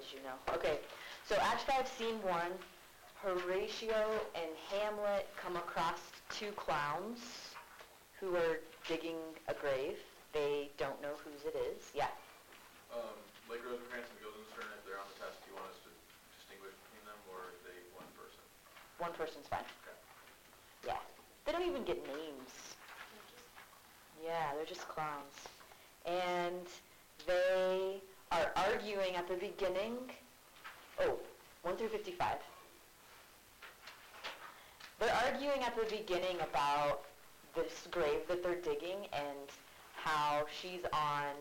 did you know? Okay, so Act 5, Scene 1, Horatio and Hamlet come across two clowns who are digging a grave. They don't know whose it is. Yeah? Like Rosencrantz and Guildenstern, if they're on the test, do you want us to distinguish between them, or are they one person? One person's fine. Okay. Yeah. They don't even get names. Yeah, they're just clowns. And they are arguing at the beginning. 1 through 55. They're arguing at the beginning about this grave that they're digging and how she's on,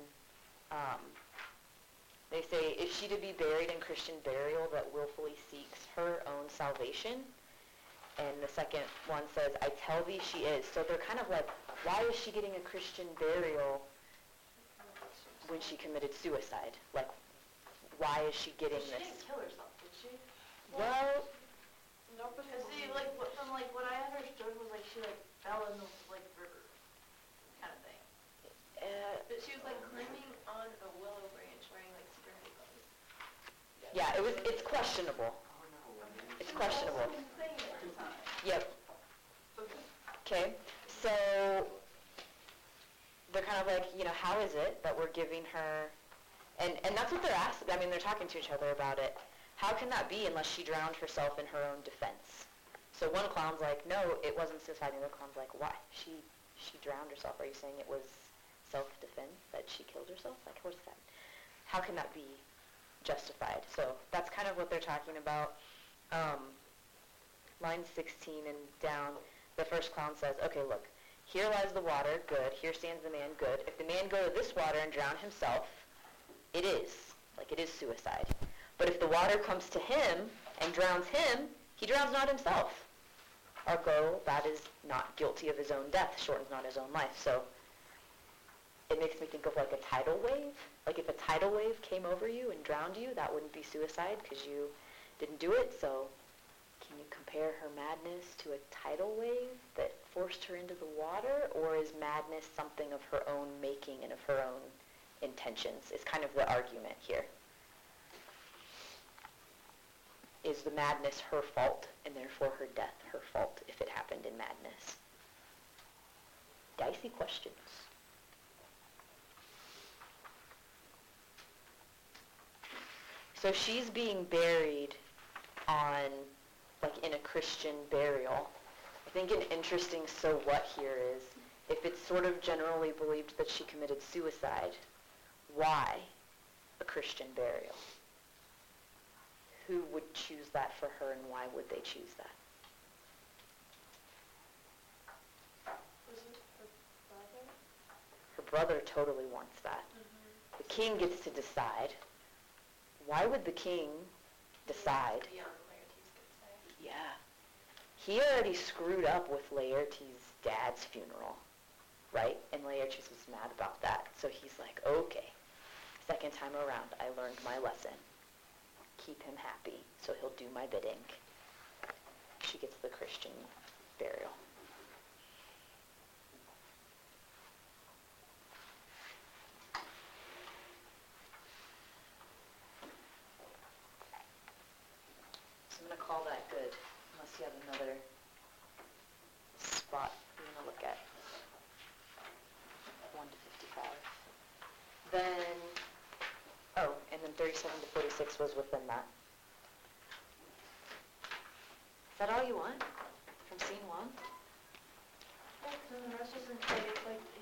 they say, is she to be buried in Christian burial that willfully seeks her own salvation? And the second one says, I tell thee she is. So they're kind of like, why is she getting a Christian burial when she committed suicide? Like, why is she getting this? She didn't kill herself, did she? Well, no, because see, from what I understood was she fell in the river, kind of thing. But she was climbing on a willow branch wearing security clothes. Yeah, it's questionable. It's questionable. Yep. Okay, so they're kind of like, how is it that we're giving her, and that's what they're asking. I mean, they're talking to each other about it. How can that be unless she drowned herself in her own defense? So one clown's like, no, it wasn't suicide. The other clown's like, why? She drowned herself. Are you saying it was self-defense, that she killed herself? Like, what's that? How can that be justified? So that's kind of what they're talking about. Line 16 and down, the first clown says, okay, look, here lies the water, good. Here stands the man, good. If the man go to this water and drown himself, it is suicide. But if the water comes to him and drowns him, he drowns not himself. Ergo, that is not guilty of his own death, shortens not his own life. So it makes me think of a tidal wave. Like if a tidal wave came over you and drowned you, that wouldn't be suicide because you didn't do it. So can you compare her madness to a tidal wave that forced her into the water? Or is madness something of her own making and of her own intentions? Is kind of the argument here. Is the madness her fault, and therefore her death her fault if it happened in madness? Dicey questions. So she's being buried in a Christian burial. I think an interesting so what here is, if it's sort of generally believed that she committed suicide, why a Christian burial? Who would choose that for her, and why would they choose that? Was it her brother? Her brother totally wants that. Mm-hmm. The king gets to decide. Why would the king decide? Beyond Laertes could say. Yeah. He already screwed up with Laertes' dad's funeral, right? And Laertes was mad about that. So he's like, okay, second time around, I learned my lesson. Keep him happy, so he'll do my bidding. She gets the Christian burial. So I'm going to call that good, unless you have another spot you want to look at. 1 to 55. Then, and then 37 to 46 was within that. Is that all you want from scene 1? And the rest doesn't say,